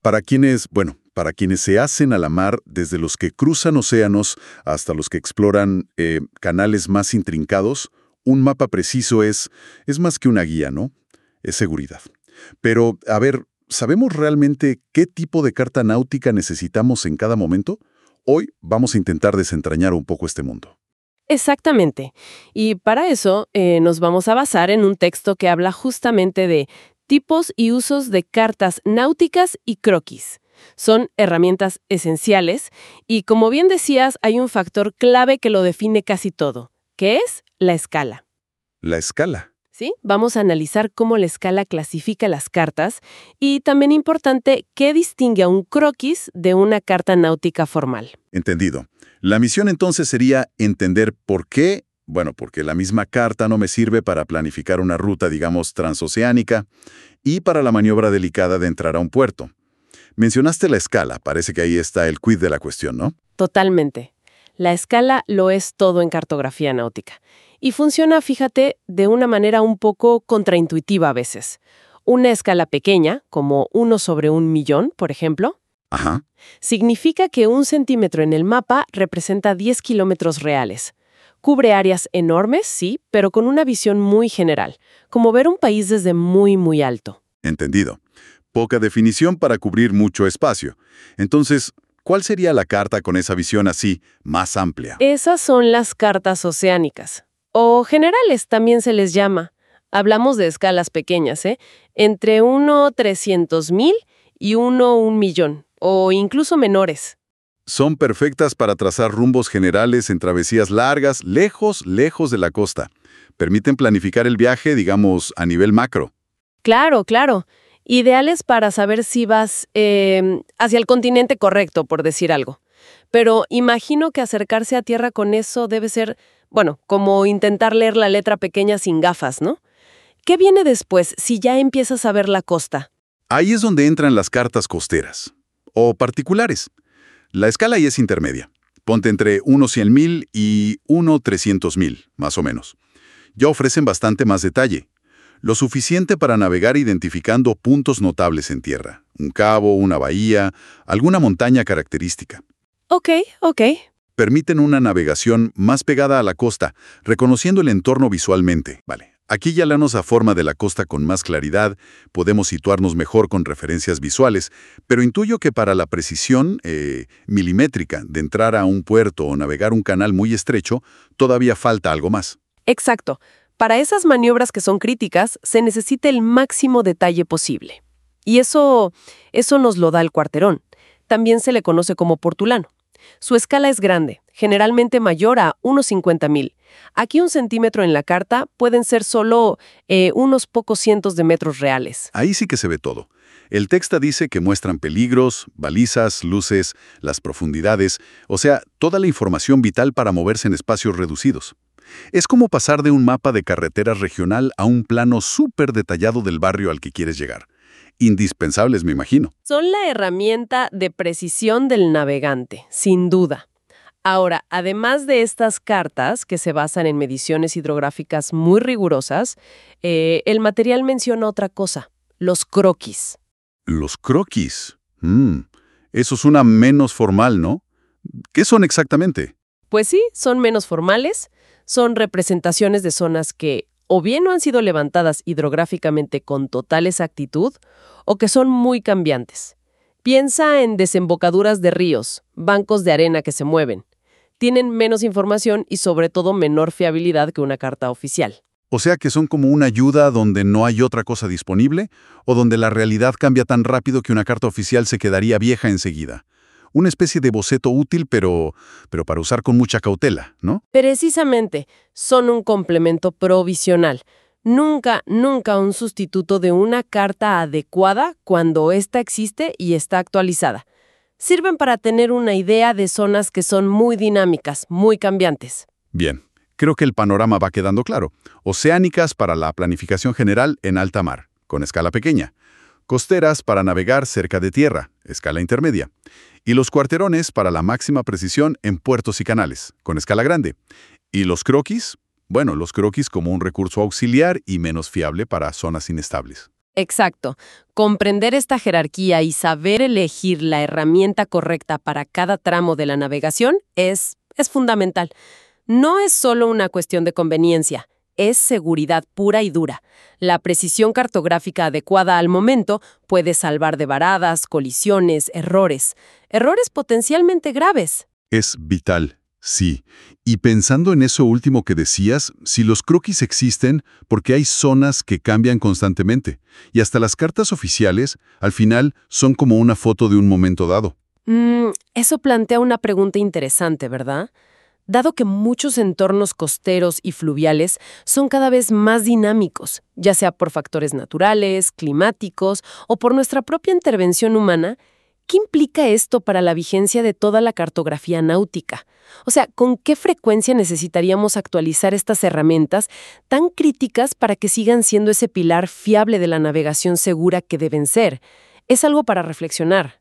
Para quienes se hacen a la mar, desde los que cruzan océanos hasta los que exploran canales más intrincados, un mapa preciso es más que una guía, ¿no? Es seguridad. Pero, a ver, ¿sabemos realmente qué tipo de carta náutica necesitamos en cada momento? Hoy vamos a intentar desentrañar un poco este mundo. Exactamente. Y para eso nos vamos a basar en un texto que habla justamente de tipos y usos de cartas náuticas y croquis. Son herramientas esenciales y, como bien decías, hay un factor clave que lo define casi todo, que es la escala. La escala. ¿Sí? Vamos a analizar cómo la escala clasifica las cartas y también importante, qué distingue a un croquis de una carta náutica formal. Entendido. La misión entonces sería entender por qué, porque la misma carta no me sirve para planificar una ruta, digamos, transoceánica y para la maniobra delicada de entrar a un puerto. Mencionaste la escala, parece que ahí está el quid de la cuestión, ¿no? Totalmente. La escala lo es todo en cartografía náutica. Y funciona, fíjate, de una manera un poco contraintuitiva a veces. Una escala pequeña, como 1/1.000.000, por ejemplo, Ajá. significa que 1 centímetro en el mapa representa 10 kilómetros reales. Cubre áreas enormes, sí, pero con una visión muy general, como ver un país desde muy, muy alto. Entendido. Poca definición para cubrir mucho espacio. Entonces, ¿cuál sería la carta con esa visión así, más amplia? Esas son las cartas oceánicas, o generales también se les llama. Hablamos de escalas pequeñas, entre 1/300.000 y 1/1.000.000, o incluso menores. Son perfectas para trazar rumbos generales en travesías largas, lejos de la costa. Permiten planificar el viaje, digamos, a nivel macro. Claro, claro. Ideales para saber si vas hacia el continente correcto, por decir algo. Pero imagino que acercarse a tierra con eso debe ser, como intentar leer la letra pequeña sin gafas, ¿no? ¿Qué viene después si ya empiezas a ver la costa? Ahí es donde entran las cartas costeras, o particulares. La escala ahí es intermedia. Ponte entre 1/100.000 y 1/300.000, más o menos. Ya ofrecen bastante más detalle. Lo suficiente para navegar identificando puntos notables en tierra. Un cabo, una bahía, alguna montaña característica. Ok. Permiten una navegación más pegada a la costa, reconociendo el entorno visualmente. Vale. Aquí ya hablamos a forma de la costa con más claridad, podemos situarnos mejor con referencias visuales, pero intuyo que para la precisión milimétrica de entrar a un puerto o navegar un canal muy estrecho, todavía falta algo más. Exacto. Para esas maniobras que son críticas, se necesita el máximo detalle posible. Y eso nos lo da el cuarterón. También se le conoce como portulano. Su escala es grande, generalmente mayor a 1/50.000. Aquí 1 centímetro en la carta pueden ser solo unos pocos cientos de metros reales. Ahí sí que se ve todo. El texto dice que muestran peligros, balizas, luces, las profundidades, o sea, toda la información vital para moverse en espacios reducidos. Es como pasar de un mapa de carreteras regional a un plano súper detallado del barrio al que quieres llegar. Indispensables, me imagino. Son la herramienta de precisión del navegante, sin duda. Ahora, además de estas cartas, que se basan en mediciones hidrográficas muy rigurosas, el material menciona otra cosa, los croquis. Los croquis. Eso suena menos formal, ¿no? ¿Qué son exactamente? Pues sí, son menos formales, son representaciones de zonas que o bien no han sido levantadas hidrográficamente con total exactitud, o que son muy cambiantes. Piensa en desembocaduras de ríos, bancos de arena que se mueven. Tienen menos información y sobre todo menor fiabilidad que una carta oficial. O sea que son como una ayuda donde no hay otra cosa disponible, o donde la realidad cambia tan rápido que una carta oficial se quedaría vieja enseguida. Una especie de boceto útil, pero para usar con mucha cautela, ¿no? Precisamente, son un complemento provisional. Nunca un sustituto de una carta adecuada cuando ésta existe y está actualizada. Sirven para tener una idea de zonas que son muy dinámicas, muy cambiantes. Bien, creo que el panorama va quedando claro. Oceánicas para la planificación general en alta mar, con escala pequeña. Costeras para navegar cerca de tierra, escala intermedia. Y los cuarterones para la máxima precisión en puertos y canales, con escala grande. Y los croquis, los croquis como un recurso auxiliar y menos fiable para zonas inestables. Exacto. Comprender esta jerarquía y saber elegir la herramienta correcta para cada tramo de la navegación es fundamental. No es solo una cuestión de conveniencia, es seguridad pura y dura. La precisión cartográfica adecuada al momento puede salvar de varadas, colisiones, errores potencialmente graves. Es vital, sí. Y pensando en eso último que decías, si los croquis existen, porque hay zonas que cambian constantemente, y hasta las cartas oficiales, al final, son como una foto de un momento dado. Eso plantea una pregunta interesante, ¿verdad? Dado que muchos entornos costeros y fluviales son cada vez más dinámicos, ya sea por factores naturales, climáticos o por nuestra propia intervención humana, ¿qué implica esto para la vigencia de toda la cartografía náutica? O sea, ¿con qué frecuencia necesitaríamos actualizar estas herramientas tan críticas para que sigan siendo ese pilar fiable de la navegación segura que deben ser? Es algo para reflexionar.